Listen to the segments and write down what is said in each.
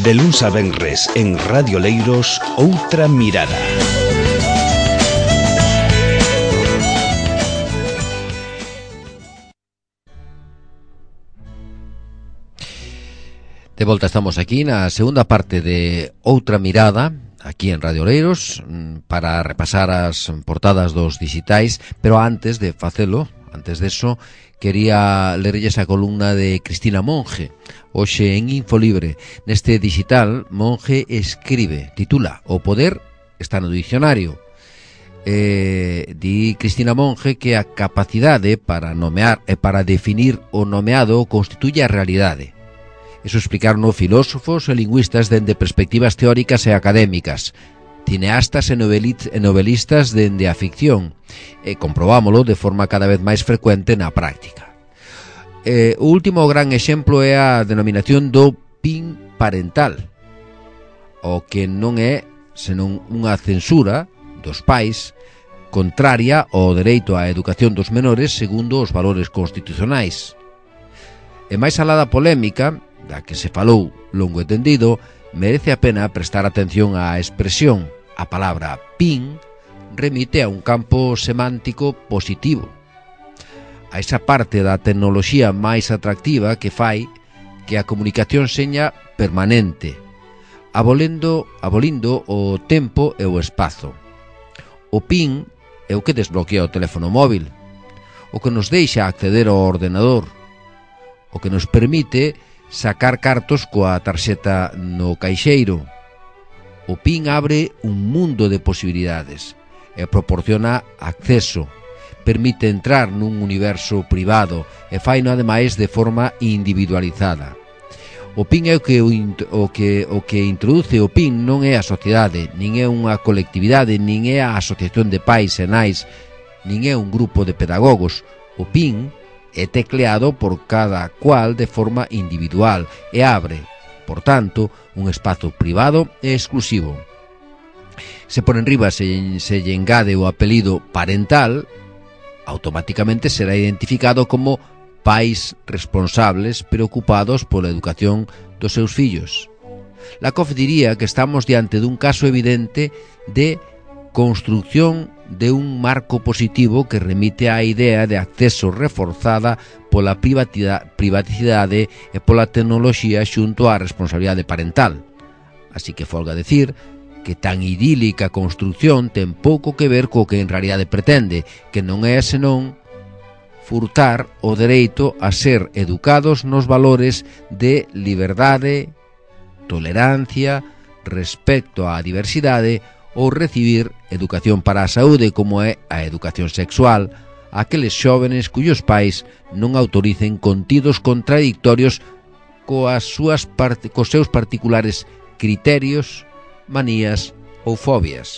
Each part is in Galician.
De luns a venres en Radio Leiros, Outra Mirada. De volta estamos aquí na segunda parte de Outra Mirada, aquí en Radio Leiros, para repasar as portadas dos digitais, pero antes de facelo, antes deso, quería lerlles a columna de Cristina Monge, hoxe en Infolibre. Neste digital, Monge escribe, titula O poder está no dicionario. Di Cristina Monge que a capacidade para nomear e para definir o nomeado constituye a realidade. Eso explicaron filósofos e lingüistas dende perspectivas teóricas e académicas, cineastas e novelistas dende a ficción, e comprobámolo de forma cada vez máis frecuente na práctica. O último gran exemplo é a denominación do PIN parental, o que non é senón unha censura dos pais contraria ao dereito á educación dos menores segundo os valores constitucionais. E máis alá da polémica da que se falou longo e tendido, merece a pena prestar atención á expresión. A palabra PIN remite a un campo semántico positivo, a esa parte da tecnoloxía máis atractiva que fai que a comunicación seña permanente, abolindo o tempo e o espazo. O PIN é o que desbloquea o teléfono móvil, o que nos deixa acceder ao ordenador, o que nos permite sacar cartos coa tarxeta no caixeiro. O PIN abre un mundo de posibilidades e proporciona acceso, permite entrar nun universo privado e faino ademais de forma individualizada. O PIN é o que introduce o PIN non é a sociedade, nin é unha colectividade, nin é a asociación de pais e nais, nin é un grupo de pedagogos. O PIN é tecleado por cada cual de forma individual e abre, por tanto, un espazo privado e exclusivo. Se por enriba se lle engade o apelido parental, automáticamente será identificado como pais responsables preocupados pola educación dos seus fillos. Lakoff diría que estamos diante dun caso evidente de construcción de un marco positivo que remite á idea de acceso reforzada pola privacidade e pola tecnoloxía xunto á responsabilidade parental. Así que folga decir que tan idílica construcción ten pouco que ver co que en realidade pretende, que non é senón furtar o dereito a ser educados nos valores de liberdade, tolerancia, respecto á diversidade ou recibir educación para a saúde como é a educación sexual a aqueles xóvenes cuyos pais non autoricen contidos contradictorios cos seus particulares criterios, manías ou fobias.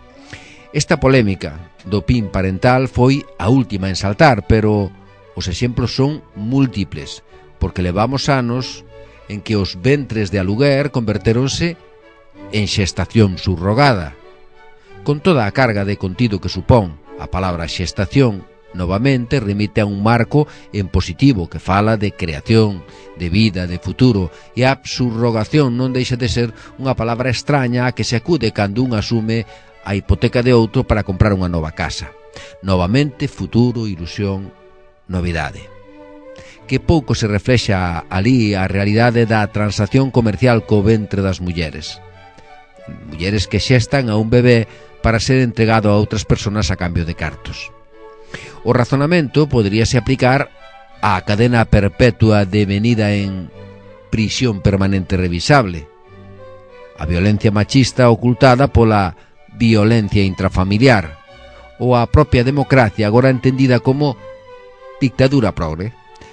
Esta polémica do PIN parental foi a última en saltar, pero os exemplos son múltiples, porque levamos anos en que os ventres de aluguer convertéronse en xestación subrogada, con toda a carga de contido que supón. A palabra xestación novamente remite a un marco en positivo que fala de creación, de vida, de futuro, e a subrogación non deixa de ser unha palabra extraña a que se acude cando un asume a hipoteca de outro para comprar unha nova casa. Novamente, futuro, ilusión, novidade. Que pouco se reflexa ali a realidade da transacción comercial co ventre das mulleres. Mulleres que xestan a un bebé para ser entregado a outras persoas a cambio de cartos. O razonamento poderíase aplicar á cadena perpetua devenida en prisión permanente revisable, a violencia machista ocultada pola violencia intrafamiliar, ou a propia democracia agora entendida como dictadura progre.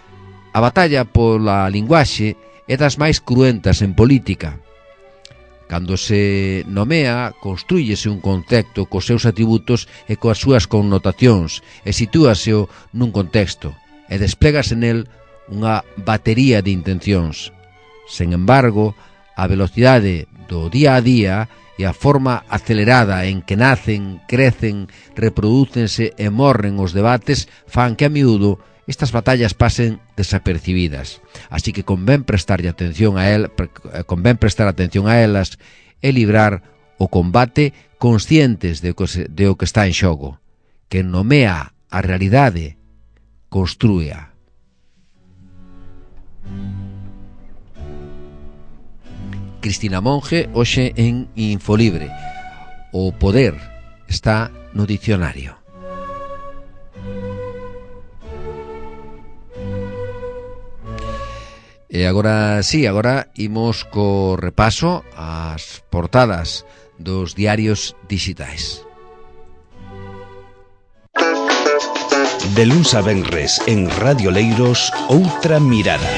A batalla pola linguaxe é das máis cruentas en política. Cando se nomea, construíllese un concepto cos seus atributos e coas súas connotacións e sitúaseo nun contexto e desplégase nel unha batería de intencións. Sen embargo, a velocidade do día a día e a forma acelerada en que nacen, crecen, reprodúcense e morren os debates fan que a miúdo estas batallas pasen desapercibidas. Así que convén prestar atención a elas e librar o combate conscientes de o que está en xogo. Quen nomea a realidade, construía. Cristina Monge, hoxe en Infolibre. O poder está no dicionario. E agora imos co repaso ás portadas dos diarios digitais. De luns a venres en Radio Leiros, Outra Mirada.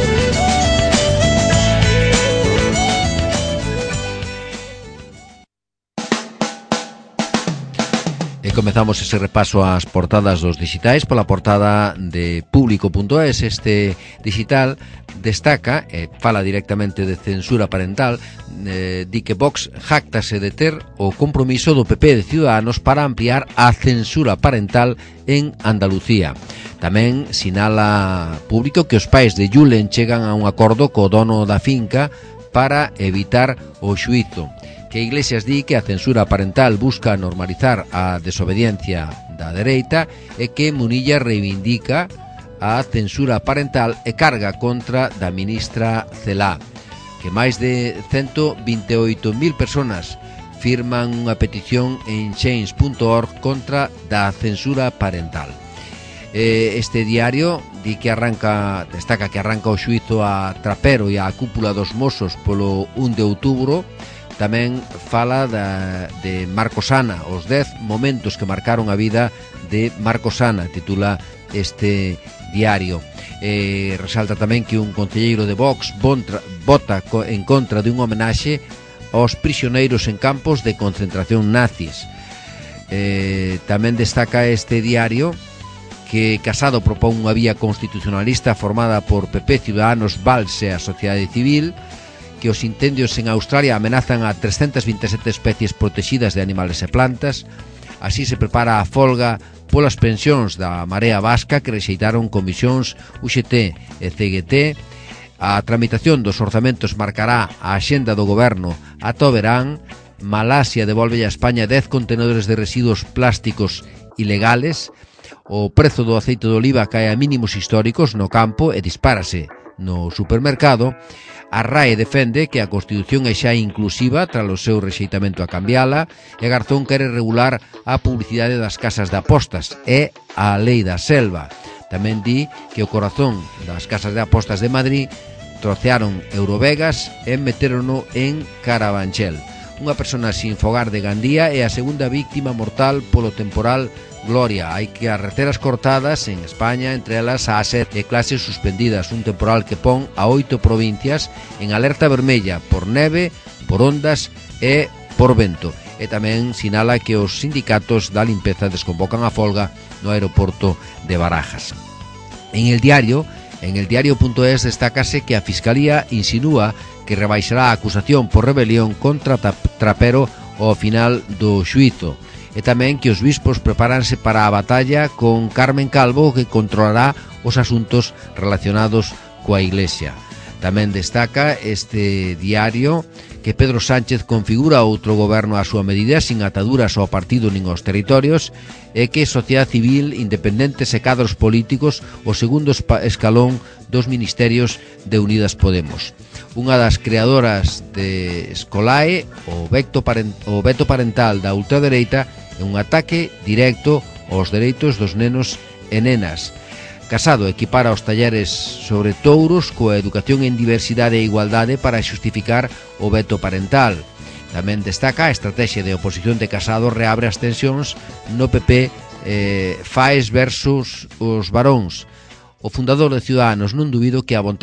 E comezamos ese repaso ás portadas dos digitais pola portada de Público.es. Este digital destaca, fala directamente de censura parental, di que Vox jáctase de ter o compromiso do PP de Ciudadanos para ampliar a censura parental en Andalucía. Tamén sinala Público que os pais de Julen chegan a un acordo co dono da finca para evitar o xuízo. Que Iglesias di que a censura parental busca normalizar a desobediencia da dereita e que Munilla reivindica a censura parental e carga contra da ministra Celaá. Que máis de 128.000 personas firman unha petición en change.org contra da censura parental. Este diario di que destaca que arranca o xuízo a Trapero e a cúpula dos Mossos polo 1 de outubro. Tamén fala de Marcos Ana, os 10 momentos que marcaron a vida de Marcos Ana, titula este diario. Resalta tamén que un concelleiro de Vox vota en contra de un homenaxe aos prisioneiros en campos de concentración nazis. Tamén destaca este diario que Casado propón unha vía constitucionalista formada por PP, Ciudadanos, Valls e a sociedade civil, que os incendios en Australia amenazan a 327 especies protegidas de animales e plantas. Así se prepara a folga polas pensións da Marea Vasca que rexeitaron comisións UGT e CGT. A tramitación dos orzamentos marcará a axenda do goberno ata o verán. Malasia devolve a España 10 contenedores de residuos plásticos ilegales. O prezo do aceite de oliva cae a mínimos históricos no campo e dispárase no supermercado. A RAE defende que a Constitución é xa inclusiva tras o seu rexeitamento a cambiala e Garzón quere regular a publicidade das casas de apostas e a lei da selva. Tamén di que o corazón das casas de apostas de Madrid trocearon Eurovegas e meterono en Carabanchel. Unha persona sin fogar de Gandía é a segunda víctima mortal polo temporal Gloria. Hai carreteras cortadas en España, entre elas a A7 e clases suspendidas, un temporal que pon a 8 provincias en alerta vermella por neve, por ondas e por vento. E tamén sinala que os sindicatos da limpeza desconvocan a folga no aeroporto de Barajas. En el diario.es destácase que a Fiscalía insinúa que rebaixará a acusación por rebelión contra Trapero ao final do xuízo. E tamén que os bispos prepáranse para a batalla con Carmen Calvo, que controlará os asuntos relacionados coa Iglesia. Tamén destaca este diario que Pedro Sánchez configura outro goberno á súa medida sin ataduras ao partido nin aos territorios e que sociedade civil, independentes e cadros políticos o segundo escalón dos ministerios de Unidas Podemos. Unha das creadoras de Escolae, o veto parental da ultradereita, é un ataque directo aos dereitos dos nenos e nenas. Casado equipara os talleres sobre touros coa educación en diversidade e igualdade para xustificar o veto parental. Tamén destaca a estrategia de oposición de Casado reabre as tensións no PP Faes versus os varóns. O fundador de Ciudadanos non dubido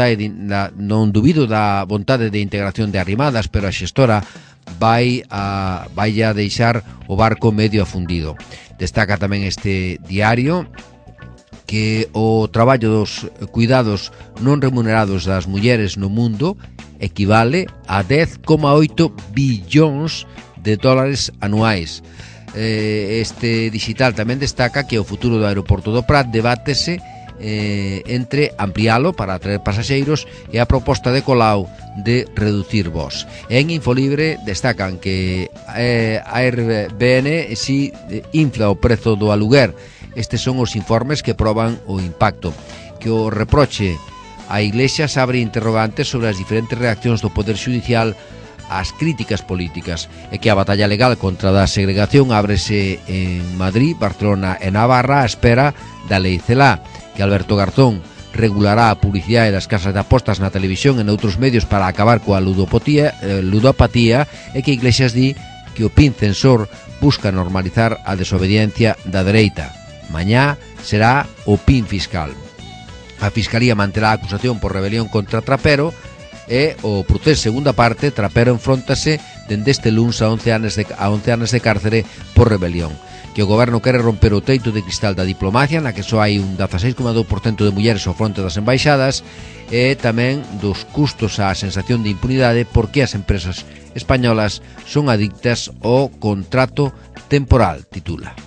da vontade de integración de Arrimadas, pero a xestora vai a deixar o barco medio afundido. Destaca tamén este diario que o traballo dos cuidados non remunerados das mulleres no mundo equivale a 10,8 billóns de dólares anuais. Este digital tamén destaca que o futuro do aeroporto do Prat debátese entre amplialo para atraer pasaxeiros e a proposta de Colau de reducir vos. En Infolibre destacan que a Airbnb si infla o prezo do aluguer. Estes son os informes que proban o impacto. Que o reproche a Iglesias abre interrogantes sobre as diferentes reaccións do Poder Xudicial ás críticas políticas e que a batalla legal contra a segregación ábrese en Madrid, Barcelona e Navarra á espera da lei Celaá, que Alberto Garzón regulará a publicidade das casas de apostas na televisión e noutros medios para acabar coa ludopatía e que Iglesias di que o PIN censor busca normalizar a desobediencia da dereita. Mañá será o PIN fiscal. A Fiscalía manterá a acusación por rebelión contra Trapero e o procés segunda parte. Trapero enfróntase dende este luns a 11 anos de cárcere por rebelión. Que o goberno quere romper o teito de cristal da diplomacia, na que só hai un 16,2% de mulleres ao fronte das embaixadas, e tamén dos custos á sensación de impunidade porque as empresas españolas son adictas ao contrato temporal, titula.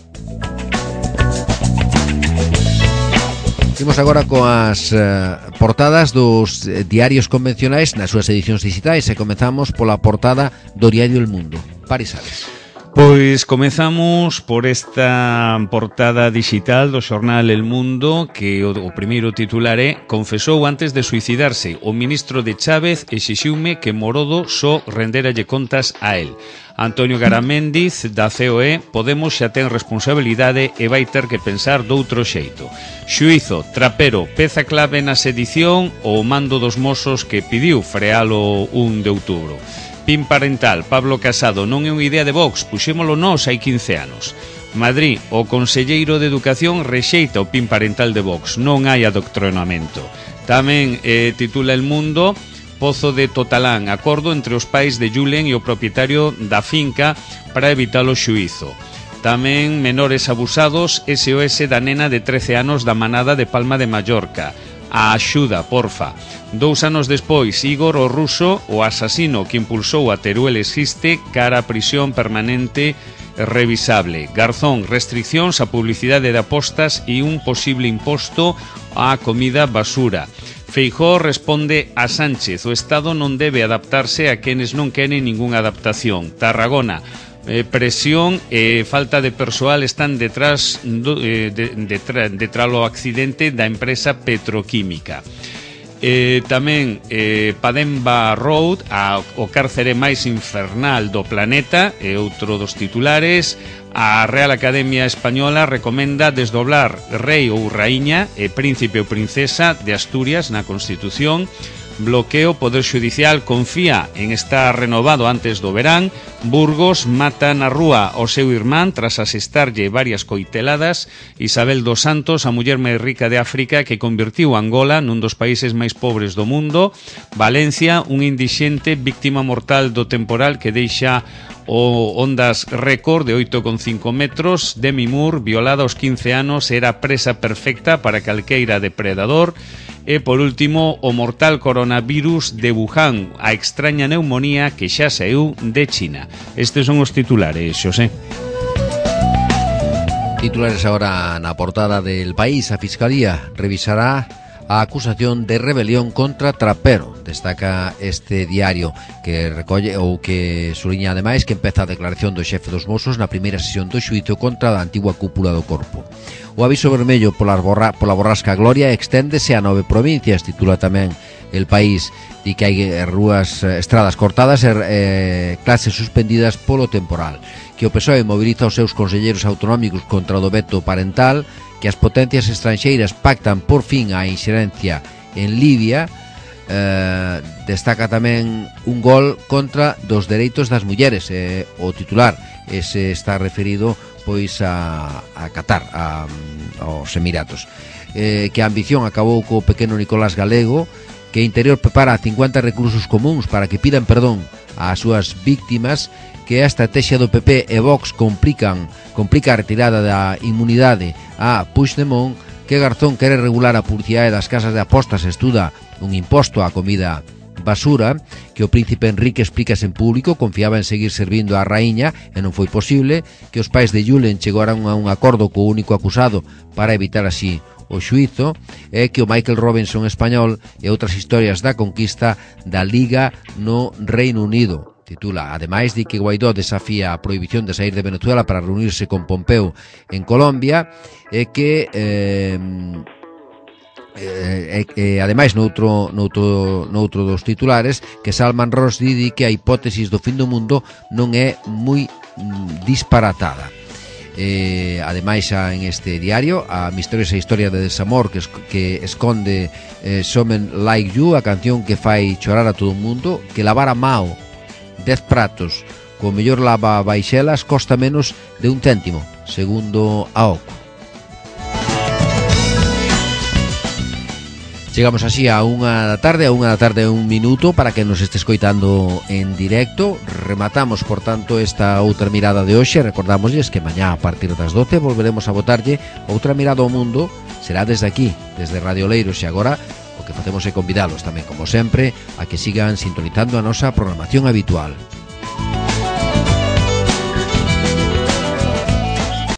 Imos agora coas portadas dos diarios convencionais nas súas edicións digitais e comezamos pola portada do diario El Mundo. Paris Sales. Pois comezamos por esta portada digital do xornal El Mundo, que o primeiro titular é: confesou antes de suicidarse, o ministro de Chávez exixiume que Morodo só renderalle contas a él. Antonio Garamendiz, da COE: Podemos xa ten responsabilidade e vai ter que pensar doutro xeito. Xuízo: Trapero, peza clave na sedición ou mando dos Mossos que pidiu frealo 1 de outubro. PIN parental, Pablo Casado: non é unha idea de Vox, puxémolo nós hai 15 anos. Madrid: o conselleiro de Educación rexeita o PIN parental de Vox, non hai adoctrinamento. Tamén titula El Mundo: Pozo de Totalán, acordo entre os pais de Julen e o propietario da finca para evitar o xuízo. Tamén menores abusados, SOS da nena de 13 anos da manada de Palma de Mallorca. A axuda, porfa. 2 anos despois, Igor o ruso, o asasino que impulsou a Teruel existe, cara a prisión permanente revisable. Garzón: restriccións á publicidade de apostas e un posible imposto á comida basura. Feijóo responde a Sánchez: o Estado non debe adaptarse a quenes non queren ningunha adaptación. Tarragona: presión e falta de persoal están detrás do accidente da empresa petroquímica. Tamén Pademba Road, o cárcere máis infernal do planeta, é outro dos titulares. A Real Academia Española recomenda desdoblar rei ou raíña e príncipe ou princesa de Asturias na Constitución. Bloqueo, Poder Xudicial confía en estar renovado antes do verán. Burgos: mata na rúa o seu irmán tras asestarlle varias coiteladas. Isabel dos Santos, a muller máis rica de África que convertiu Angola nun dos países máis pobres do mundo. Valencia: un indixente víctima mortal do temporal que deixa o ondas récord de 8,5 metros. Demi Moore, violada aos 15 anos, era presa perfecta para calqueira depredador. E, por último, o mortal coronavirus de Wuhan, a extraña neumonía que xa saíu de China. Estes son os titulares, Xosé. Titulares agora na portada del País. A Fiscalía revisará a acusación de rebelión contra Trapero. Destaca este diario que recolle ou que suliña ademais que empeza a declaración do xefe dos Mossos na primeira sesión do xuízo contra a antigua cúpula do Corpo. O aviso vermello pola borrasca Gloria exténdese a 9 provincias, titula tamén El País, di que hai estradas cortadas e clases suspendidas polo temporal, que o PSOE moviliza os seus conselleiros autonómicos contra o do veto parental, que as potencias estranxeiras pactan por fin a inxerencia en Libia. Destaca tamén un gol contra dos dereitos das mulleres, o titular ese está referido pois a Qatar, aos Emiratos. Que a ambición acabou co pequeno Nicolás Galego, que Interior prepara 50 reclusos comuns para que pidan perdón ás súas víctimas, que a estrategia do PP e Vox complica a retirada da inmunidade a Puigdemont, que Garzón quere regular a publicidade das casas de apostas, estuda un imposto á comida basura, que o príncipe Enrique explícase en público, confiaba en seguir servindo á raíña e non foi posible, que os pais de Julen chegaran a un acordo co único acusado para evitar así o xuízo é que o Michael Robinson español e outras historias da conquista da Liga no Reino Unido. Titula, ademais de que Guaidó desafía a prohibición de sair de Venezuela para reunirse con Pompeo en Colombia, e que ademais noutro dos titulares que Salman Rushdie di que a hipótesis do fin do mundo non é moi disparatada. Ademais en este diario a misteriosa historia de desamor que esconde Someone Like You, a canción que fai chorar a todo o mundo, que lavar a mao 10 pratos co mellor lava baixelas costa menos de 1 céntimo, segundo a OCU. Chegamos así a 1 da tarde, a 1 da tarde 1 minuto para que nos este escoitando en directo. Rematamos, por tanto, esta outra mirada de hoxe. Recordámoslles que mañá a partir das 12 volveremos a botarlle outra mirada ao mundo. Será desde aquí, desde Radio Leiros, e agora o que facemos é convidalos tamén, como sempre, a que sigan sintonizando a nosa programación habitual.